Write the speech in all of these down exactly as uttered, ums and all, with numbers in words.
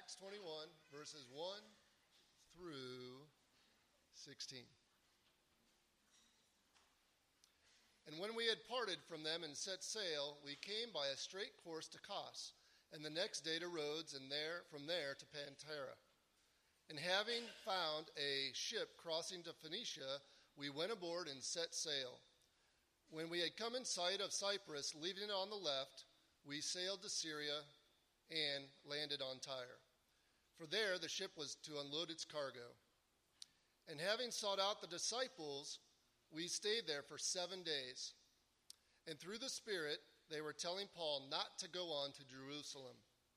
Acts twenty-one, verses one through sixteen. And when we had parted from them and set sail, we came by a straight course to Kos, and the next day to Rhodes, and there from there to Patara. And having found a ship crossing to Phoenicia, we went aboard and set sail. When we had come in sight of Cyprus, leaving it on the left, we sailed to Syria and landed on Tyre. For there the ship was to unload its cargo. And having sought out the disciples, we stayed there for seven days. And through the Spirit, they were telling Paul not to go on to Jerusalem.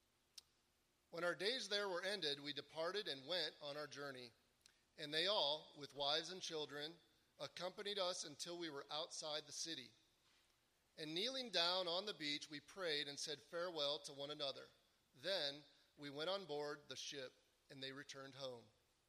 When our days there were ended, we departed and went on our journey. And they all, with wives and children, accompanied us until we were outside the city. And kneeling down on the beach, we prayed and said farewell to one another. Then we went on board the ship, and they returned home.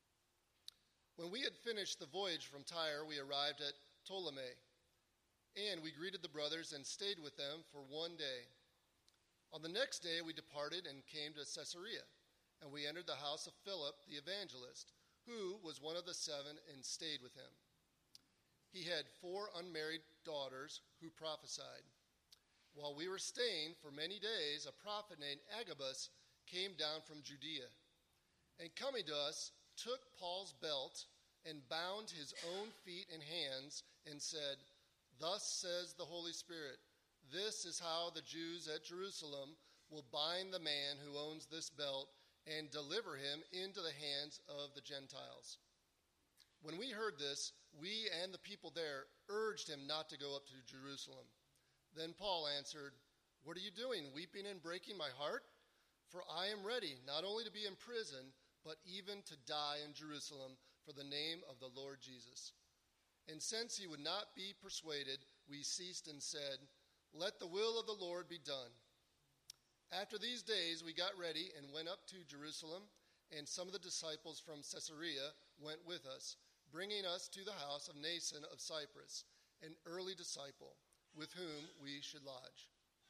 When we had finished the voyage from Tyre, we arrived at Ptolemy, and we greeted the brothers and stayed with them for one day. On the next day, we departed and came to Caesarea, and we entered the house of Philip the evangelist, who was one of the seven, and stayed with him. He had four unmarried daughters who prophesied. While we were staying for many days, a prophet named Agabus came down from Judea, and coming to us, took Paul's belt and bound his own feet and hands and said, "Thus says the Holy Spirit, this is how the Jews at Jerusalem will bind the man who owns this belt and deliver him into the hands of the Gentiles." When we heard this, we and the people there urged him not to go up to Jerusalem. Then Paul answered, "What are you doing, weeping and breaking my heart? For I am ready not only to be in prison, but even to die in Jerusalem for the name of the Lord Jesus." And since he would not be persuaded, we ceased and said, "Let the will of the Lord be done." After these days, we got ready and went up to Jerusalem, and some of the disciples from Caesarea went with us, bringing us to the house of Mnason of Cyprus, an early disciple, with whom we should lodge.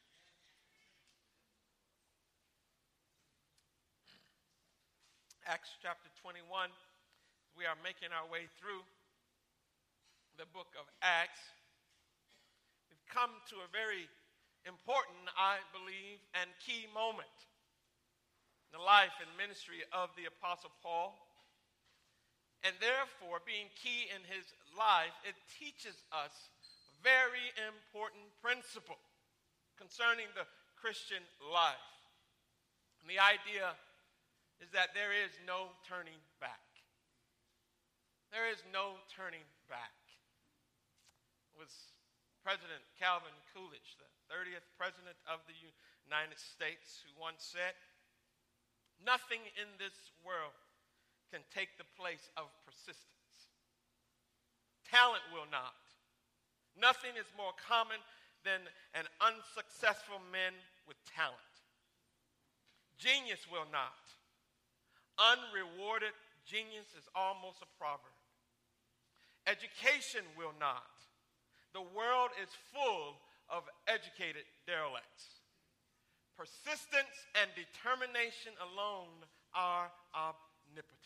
Acts chapter twenty-one, we are making our way through the book of Acts. We've come to a very important, I believe, and key moment in the life and ministry of the Apostle Paul. And therefore, being key in his life, it teaches us a very important principle concerning the Christian life. And the idea is that there is no turning back. There is no turning back. It was President Calvin Coolidge, the thirtieth president of the United States, who once said, "Nothing in this world can take the place of persistence. Talent will not. Nothing is more common than an unsuccessful man with talent. Genius will not. Unrewarded genius is almost a proverb. Education will not. The world is full of educated derelicts. Persistence and determination alone are omnipotent."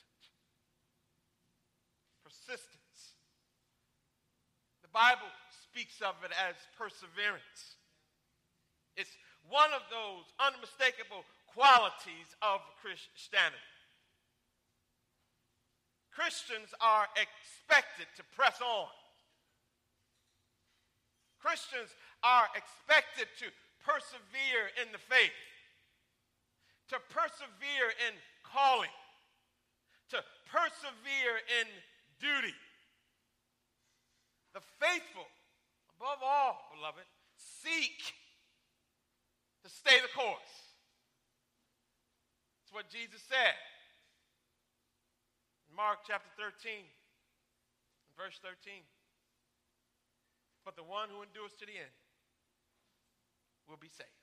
Persistence. The Bible speaks of it as perseverance. It's one of those unmistakable qualities of Christianity. Christians are expected to press on. Christians are expected to persevere in the faith, to persevere in calling, to persevere in duty. The faithful, above all, beloved, seek to stay the course. That's what Jesus said. In Mark chapter thirteen, verse thirteen. "But the one who endures to the end will be saved."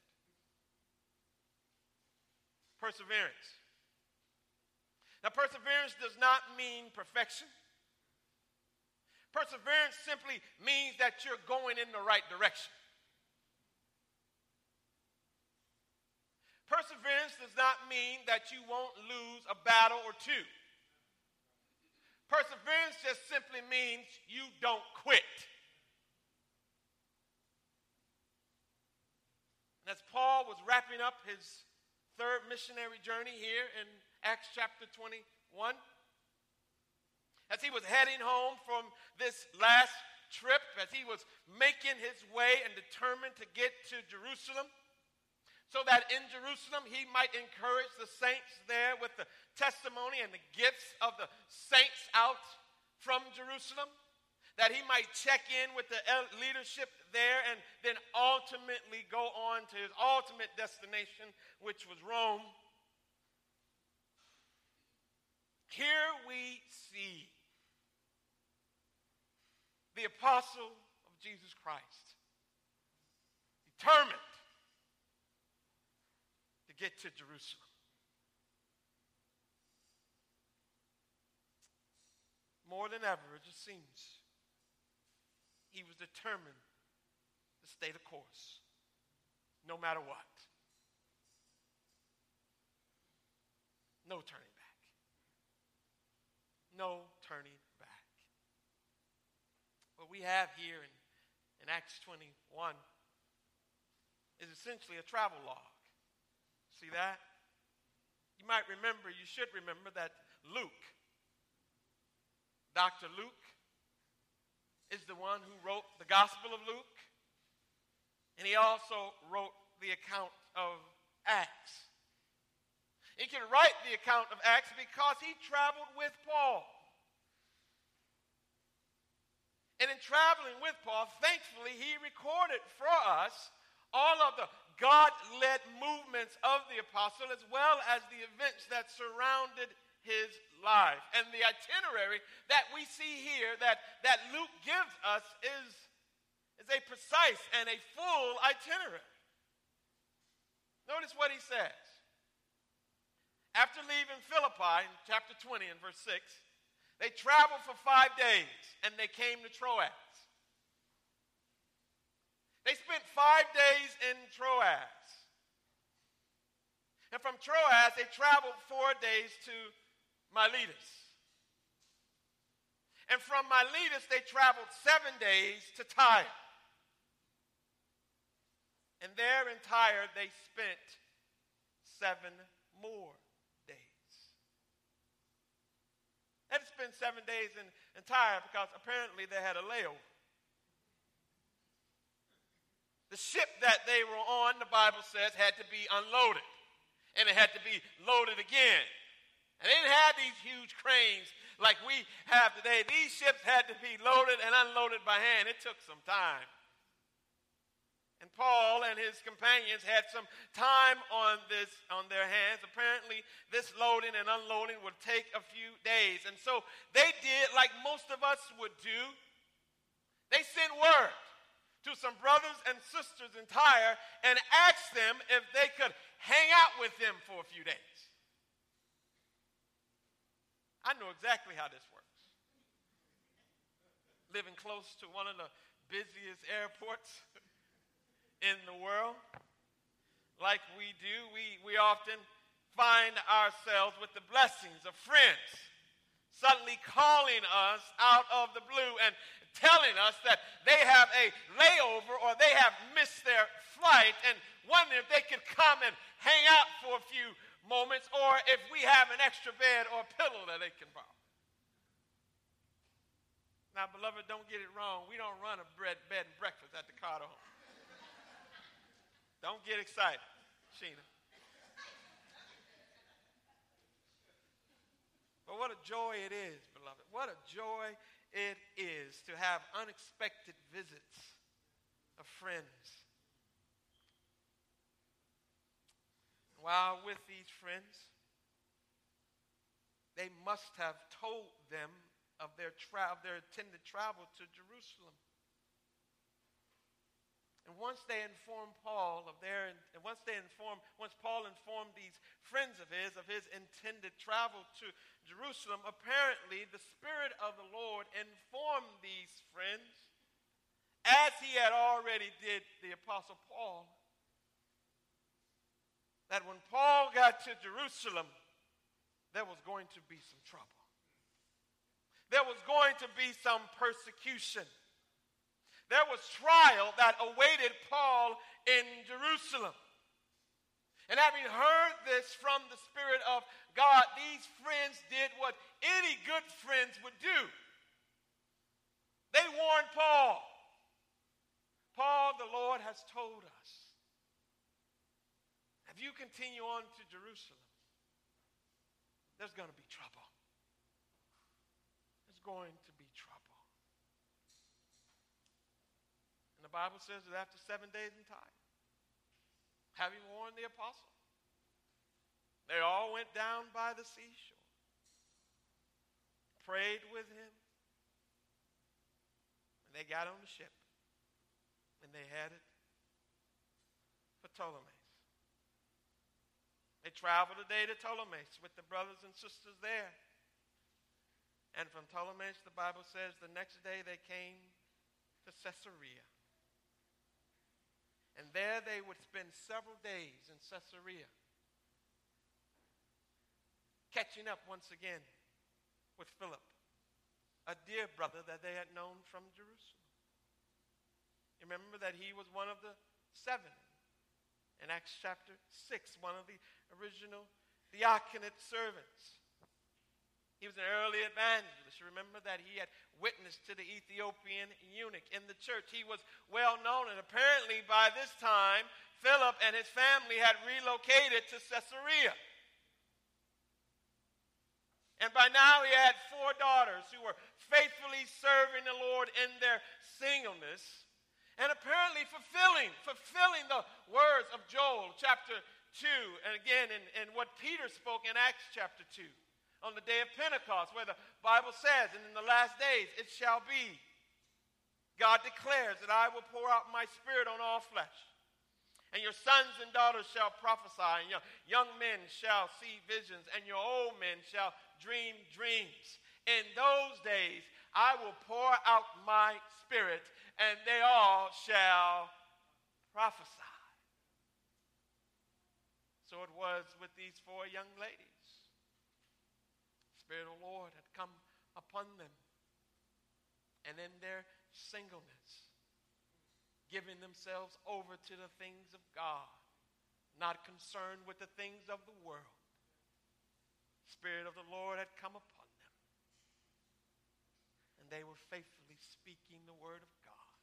Perseverance. Now, perseverance does not mean perfection. Perseverance simply means that you're going in the right direction. perseverance does not mean that you won't lose a battle or two. Perseverance just simply means you don't quit. And as Paul was wrapping up his third missionary journey here in Acts chapter twenty-one, as he was heading home from this last trip, as he was making his way and determined to get to Jerusalem, so that in Jerusalem he might encourage the saints there with the testimony and the gifts of the saints out from Jerusalem, that he might check in with the leadership there and then ultimately go on to his ultimate destination, which was Rome. Here we see the apostle of Jesus Christ, determined to get to Jerusalem. More than ever, it just seems he was determined to stay the course, no matter what. No turning back. No turning back. What we have here in, in Acts twenty-one is essentially a travel log. See that? You might remember, you should remember that Luke, Doctor Luke, is the one who wrote the Gospel of Luke, and he also wrote the account of Acts. He can write the account of Acts because he traveled with Paul. And in traveling with Paul, thankfully, he recorded for us all of the God-led movements of the apostle, as well as the events that surrounded his life. And the itinerary that we see here that, that Luke gives us is, is a precise and a full itinerary. Notice what he says. After leaving Philippi in chapter twenty and verse six, they traveled for five days and they came to Troas. They spent five days in Troas. And from Troas, they traveled four days to Miletus. And from Miletus, they traveled seven days to Tyre. And there in Tyre, they spent seven more days. They had to spend seven days in, in Tyre because apparently they had a layover. The ship that they were on, the Bible says, had to be unloaded. And it had to be loaded again. And they didn't have these huge cranes like we have today. These ships had to be loaded and unloaded by hand. It took some time. And Paul and his companions had some time on this, on their hands. Apparently, this loading and unloading would take a few days. And so they did like most of us would do. They sent word to some brothers and sisters in Tyre and asked them if they could hang out with them for a few days. I know exactly how this works. Living close to one of the busiest airports in the world, like we do, we, we often find ourselves with the blessings of friends suddenly calling us out of the blue and telling us that they have a layover or they have missed their flight and wondering if they could come and hang out for a few moments or if we have an extra bed or a pillow that they can borrow. Now, beloved, don't get it wrong. We don't run a bread, bed and breakfast at the Carter home. Don't get excited, Sheena. But what a joy it is, beloved. What a joy it is to have unexpected visits of friends. While with these friends, they must have told them of their, tra- their intended travel to Jerusalem. And once they informed Paul of their, and once they informed, once Paul informed these friends of his, of his intended travel to Jerusalem, apparently the Spirit of the Lord informed these friends, as he had already did the Apostle Paul, that when Paul got to Jerusalem, there was going to be some trouble. There was going to be some persecution. There was trial that awaited Paul in Jerusalem. And having heard this from the Spirit of God, these friends did what any good friends would do. They warned Paul. Paul, the Lord has told us, if you continue on to Jerusalem, there's going to be trouble. There's going to be trouble. And the Bible says that after seven days and time, having warned the apostle, they all went down by the seashore, prayed with him, and they got on the ship, and they headed for Ptolemais. They traveled a day to Ptolemais with the brothers and sisters there. And from Ptolemais, the Bible says, the next day they came to Caesarea. And there they would spend several days in Caesarea, catching up once again with Philip, a dear brother that they had known from Jerusalem. You remember that he was one of the seven in Acts chapter six, one of the original diaconate servants. He was an early evangelist. You remember that he had witnessed to the Ethiopian eunuch in the church. He was well known, and apparently by this time, Philip and his family had relocated to Caesarea. And by now he had four daughters who were faithfully serving the Lord in their singleness and apparently fulfilling, fulfilling the words of Joel chapter two, and again in, in what Peter spoke in Acts chapter two. On the day of Pentecost, where the Bible says, and in the last days it shall be, God declares that I will pour out my Spirit on all flesh. And your sons and daughters shall prophesy, and your young men shall see visions, and your old men shall dream dreams. In those days I will pour out my Spirit, and they all shall prophesy. So it was with these four young ladies. The Spirit of the Lord had come upon them, and in their singleness, giving themselves over to the things of God, not concerned with the things of the world. The Spirit of the Lord had come upon them, and they were faithfully speaking the word of God.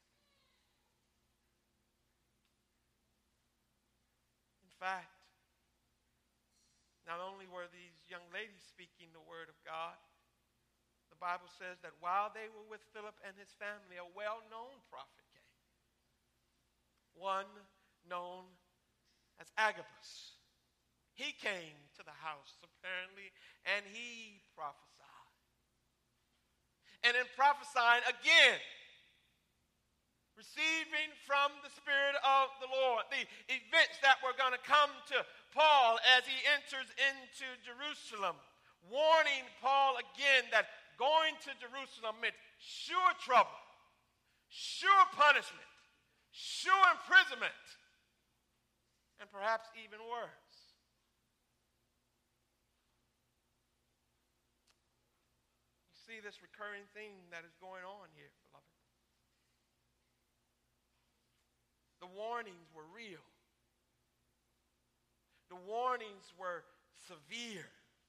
In fact, not only were these young ladies speaking the word of God, the Bible says that while they were with Philip and his family, a well-known prophet came. One known as Agabus. He came to the house, apparently, and he prophesied. And in prophesying again, receiving from the Spirit of the Lord the events that were going to come to Paul as he enters into Jerusalem, warning Paul again that going to Jerusalem meant sure trouble, sure punishment, sure imprisonment, and perhaps even worse. You see this recurring theme that is going on here, beloved. The warnings were real. The warnings were severe.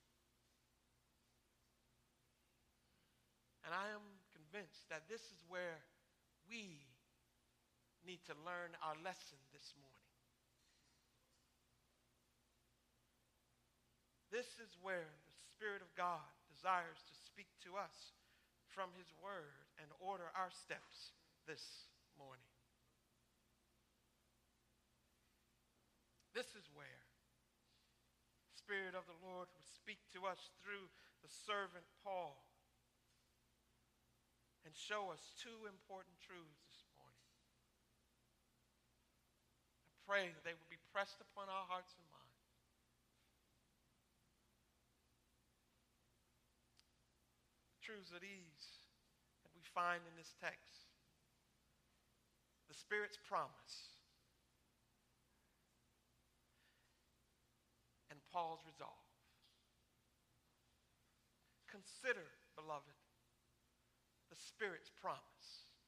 And I am convinced that this is where we need to learn our lesson this morning. This is where the Spirit of God desires to speak to us from His Word and order our steps this morning. This is where the Spirit of the Lord would speak to us through the servant Paul and show us two important truths this morning. I pray that they will be pressed upon our hearts and minds. Truths are these that we find in this text. The Spirit's promise. Paul's resolve. Consider, beloved, the Spirit's promise.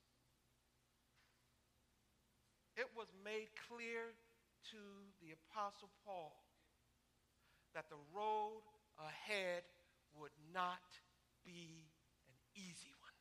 It was made clear to the Apostle Paul that the road ahead would not be an easy one.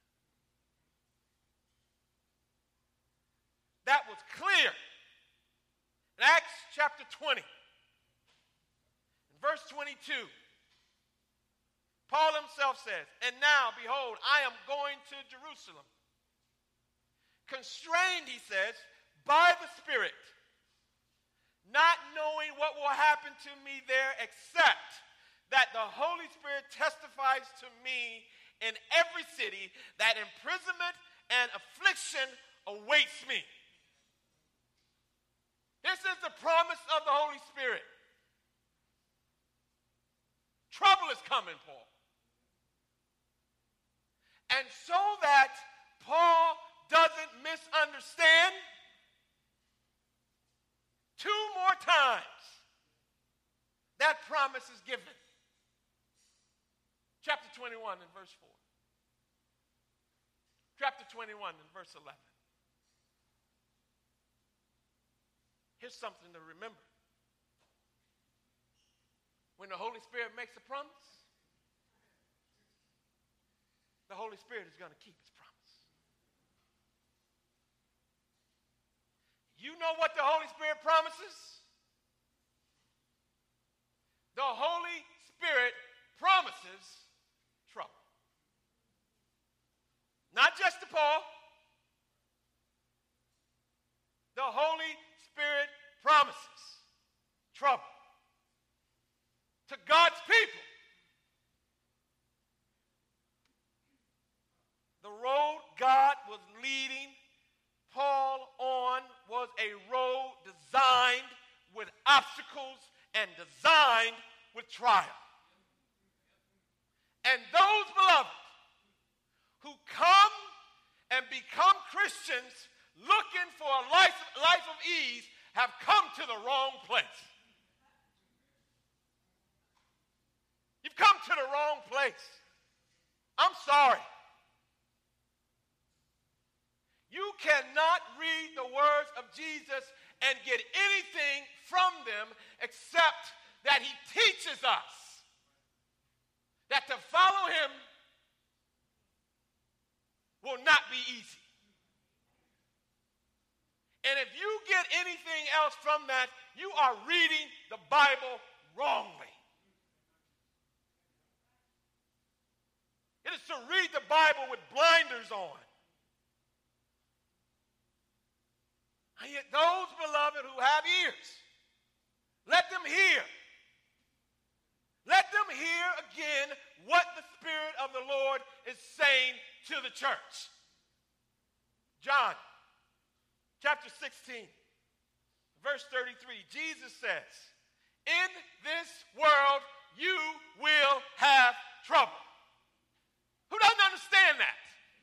That was clear. In Acts chapter twenty, in verse twenty-two, Paul himself says, "And now, behold, I am going to Jerusalem, constrained," he says, "by the Spirit, not knowing what will happen to me there, except that the Holy Spirit testifies to me in every city that imprisonment and affliction awaits me." This is the promise of the Holy Spirit. Trouble is coming, Paul. And so that Paul doesn't misunderstand, two more times that promise is given. Chapter twenty-one and verse four. Chapter twenty-one and verse eleven. Here's something to remember. When the Holy Spirit makes a promise, the Holy Spirit is going to keep his promise. You know what the Holy Spirit promises? The Holy Spirit promises trouble. Not just to Paul. The Holy Spirit promises trouble to God's people. The road God was leading Paul on was a road designed with obstacles and designed with trial. And those, beloved, who come and become Christians looking for a life, life of ease have come to the wrong place. You've come to the wrong place. I'm sorry. You cannot read the words of Jesus and get anything from them except that he teaches us that to follow him will not be easy. And if you get anything else from that, you are reading the Bible wrongly. It is to read the Bible with blinders on. And yet those, beloved, who have ears, let them hear. Let them hear again what the Spirit of the Lord is saying to the church. John chapter sixteen, verse thirty-three, Jesus says, "In this world you will have trouble." Who doesn't understand that?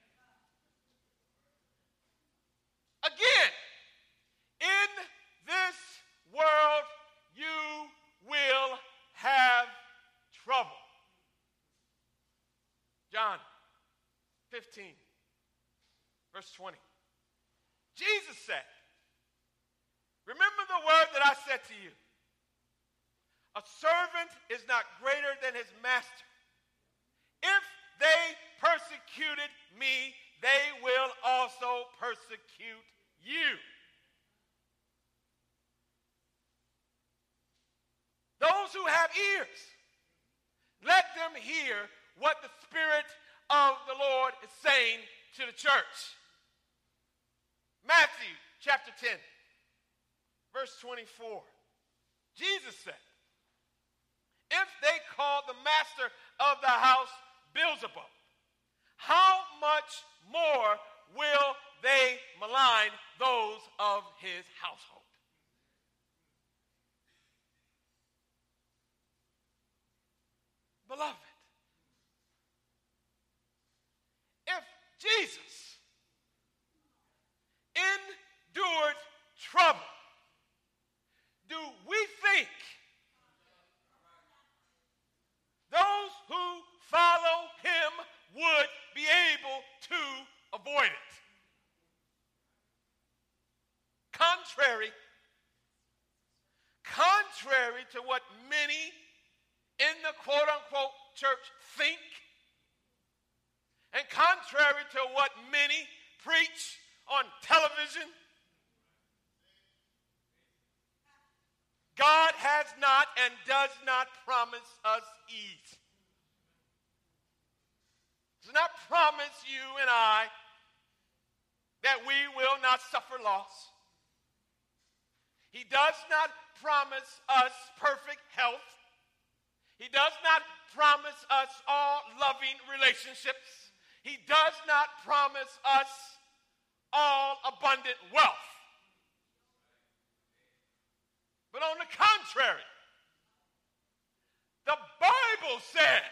Again, in this world you will have trouble. John fifteen, verse twenty. Jesus said, "Remember the word that I said to you. A servant is not greater than his master. If they persecuted me, they will also persecute you." Those who have ears, let them hear what the Spirit of the Lord is saying to the church. Matthew chapter ten, verse twenty-four. Jesus said, "If they call the master of the house Beelzebub, how much more will they malign those of his household?" Beloved, if Jesus endured trouble, do we think the quote-unquote church think, and contrary to what many preach on television, God has not and does not promise us ease. Does not promise you and I that we will not suffer loss. He does not promise us perfect health. He does not promise us all loving relationships. He does not promise us all abundant wealth. But on the contrary, the Bible says,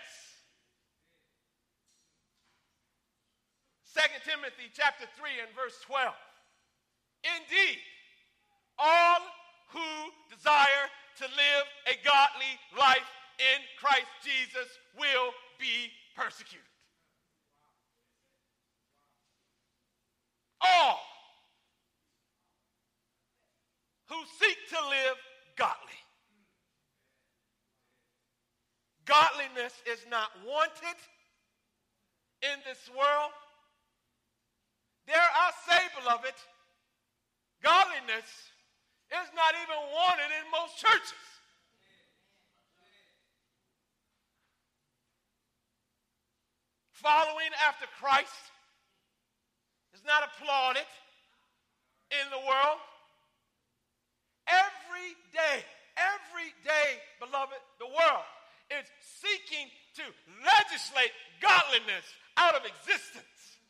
Second Timothy chapter three and verse twelve, indeed, all who desire to live a godly life in Christ Jesus will be persecuted. All who seek to live godly. Godliness is not wanted in this world. Dare I say, beloved, godliness is not even wanted in most churches. Following after Christ is not applauded in the world. Every day, every day, beloved, the world is seeking to legislate godliness out of existence.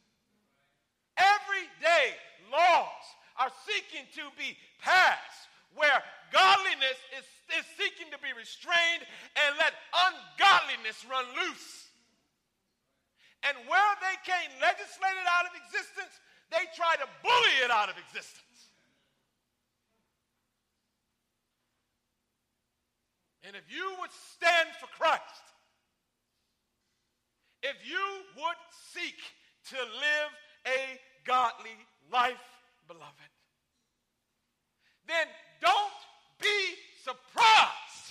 Every day, laws are seeking to be passed where godliness is, is seeking to be restrained and let ungodliness run loose. And where they can't legislate it out of existence, they try to bully it out of existence. And if you would stand for Christ, if you would seek to live a godly life, beloved, then don't be surprised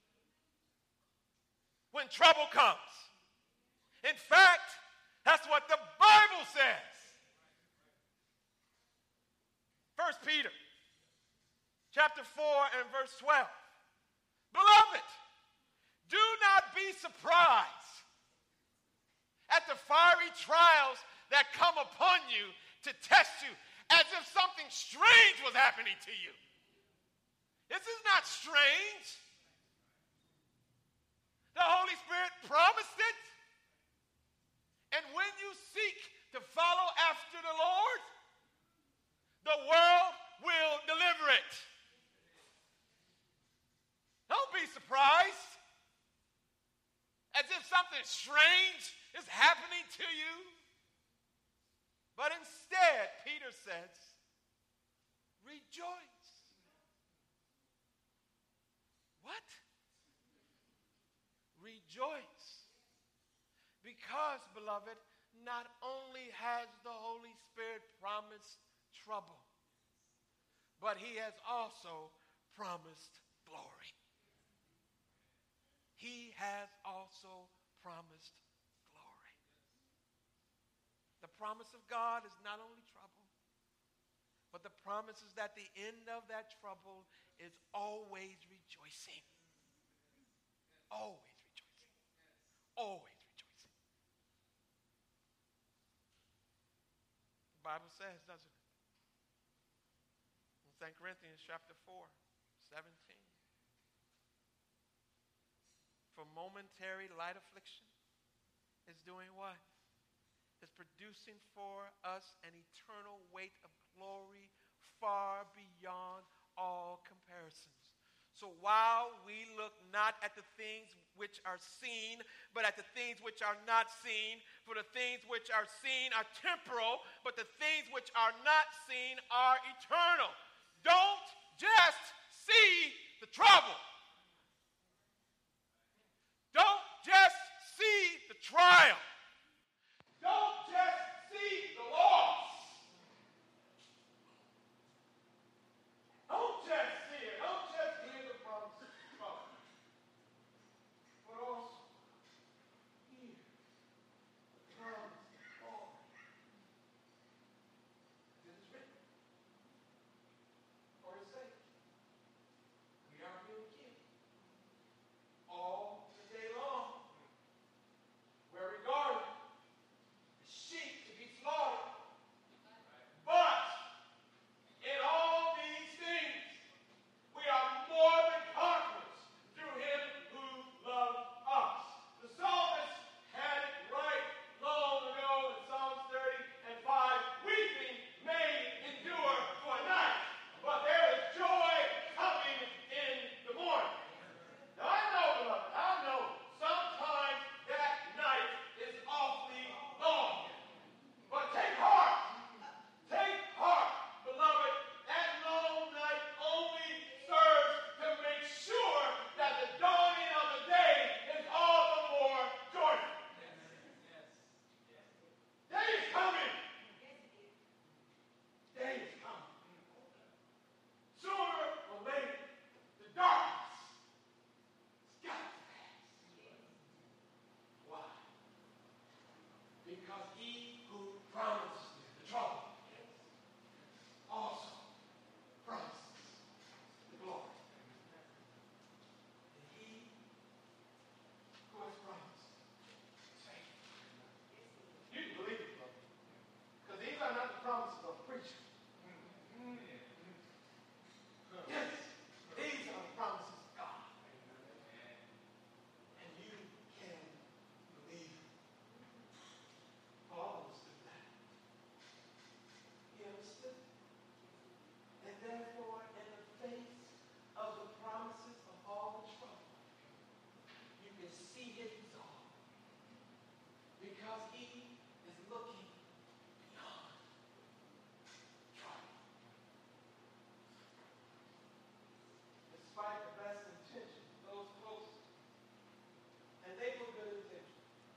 when trouble comes. In fact, that's what the Bible says. First Peter chapter four and verse twelve. Beloved, do not be surprised at the fiery trials that come upon you to test you, as if something strange was happening to you. This is not strange. The Holy Spirit promised it. And when you seek to follow after the Lord, the world will deliver it. Don't be surprised as if something strange is happening to you. But instead, Peter says, rejoice. What? Rejoice. Because, beloved, not only has the Holy Spirit promised trouble, but he has also promised glory. He has also promised glory. The promise of God is not only trouble, but the promise is that the end of that trouble is always rejoicing. Always rejoicing. Always rejoicing. The Bible says, doesn't it? In Second Corinthians chapter four, seventeen. For momentary light affliction is doing what? Is producing for us an eternal weight of glory far beyond all comparisons. So while we look not at the things which are seen, but at the things which are not seen, for the things which are seen are temporal, but the things which are not seen are eternal. Don't just see the trouble. Don't just see the trial. Don't just see the loss. Don't just see it. Don't just hear the promises of God. But also looking beyond trial. Despite the best intentions, those closest, and they were good intentions.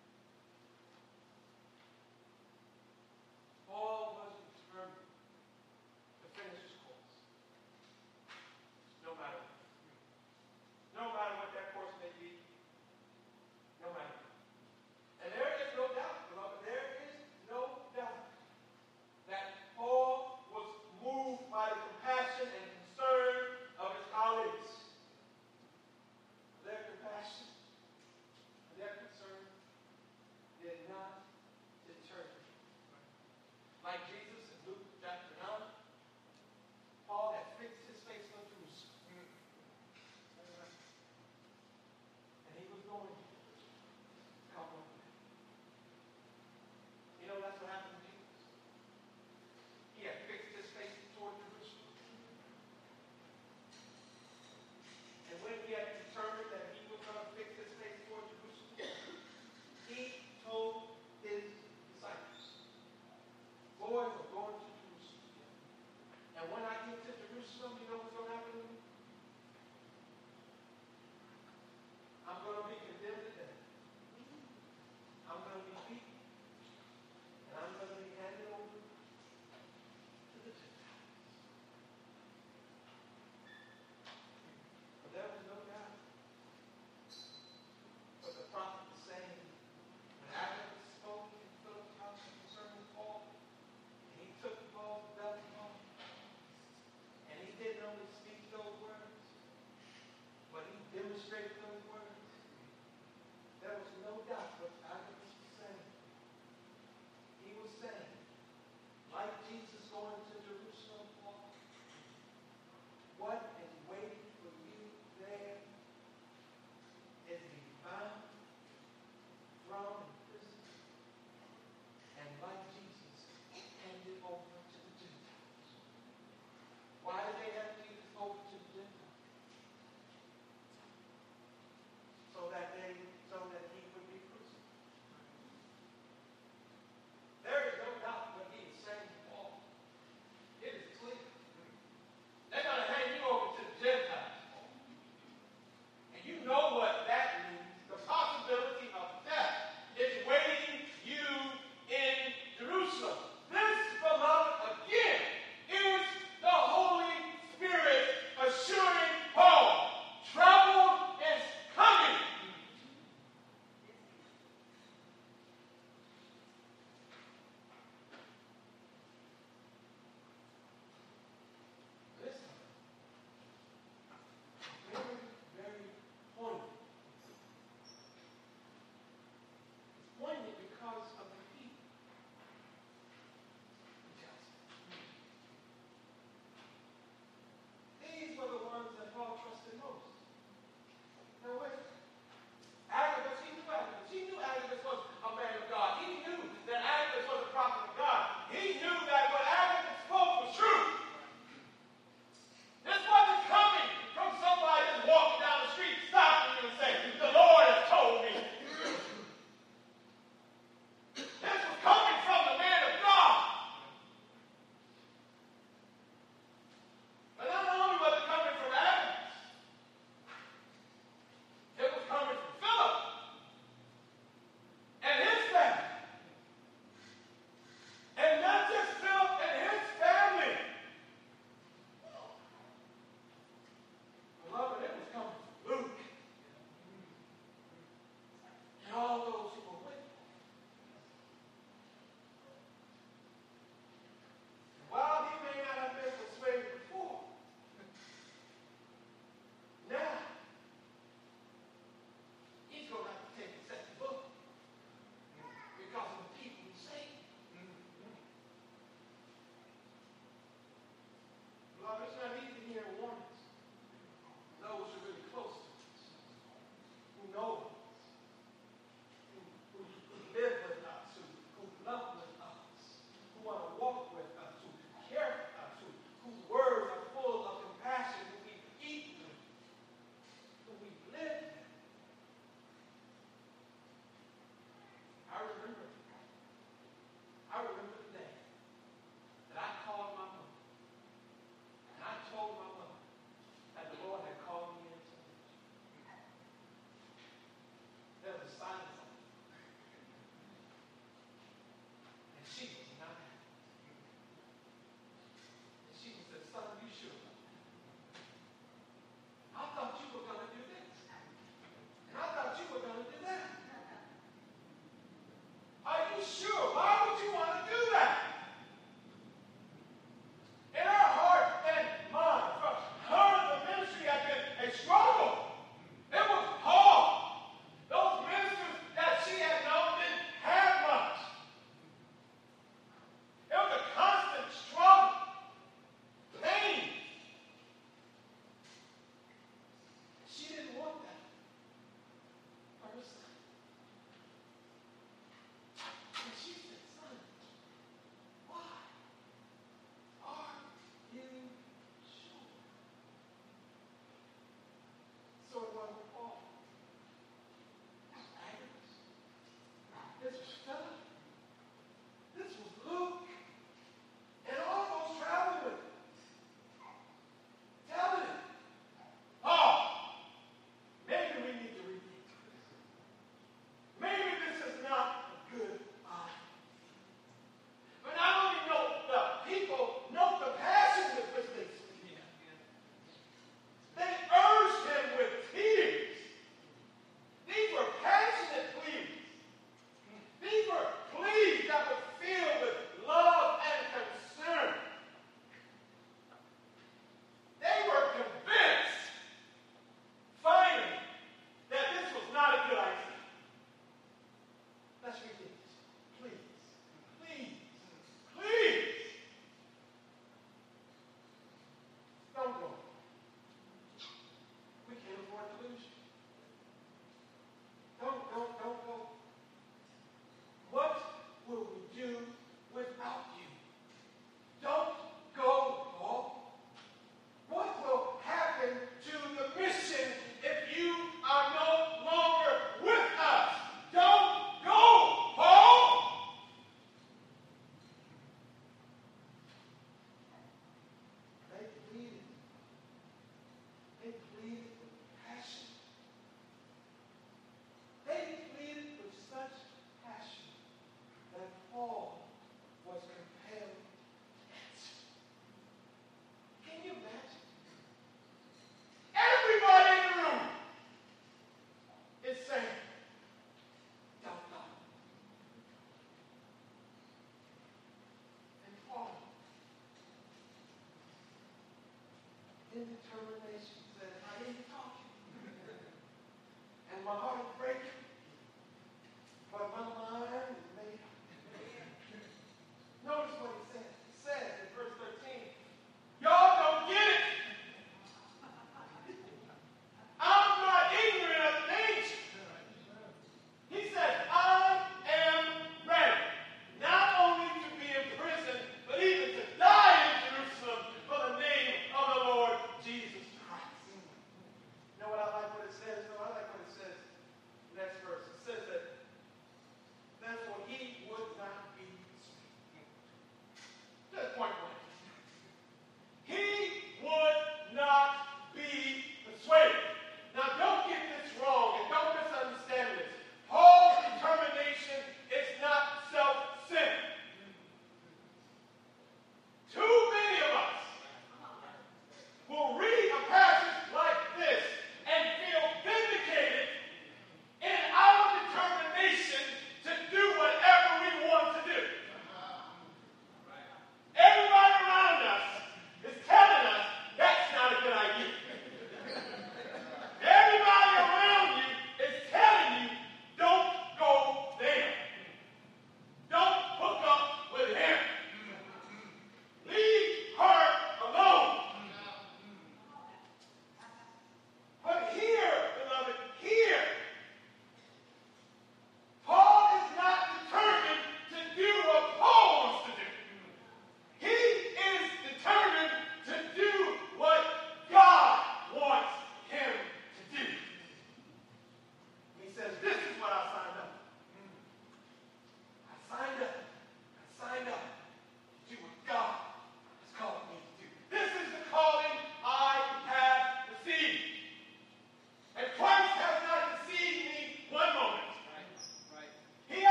Paul was determined to finish his course, no matter what. No matter what that course may be, no matter what. And there is no doubt, beloved, there is no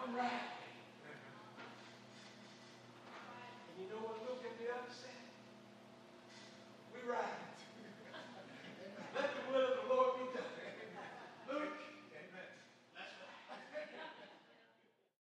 All right.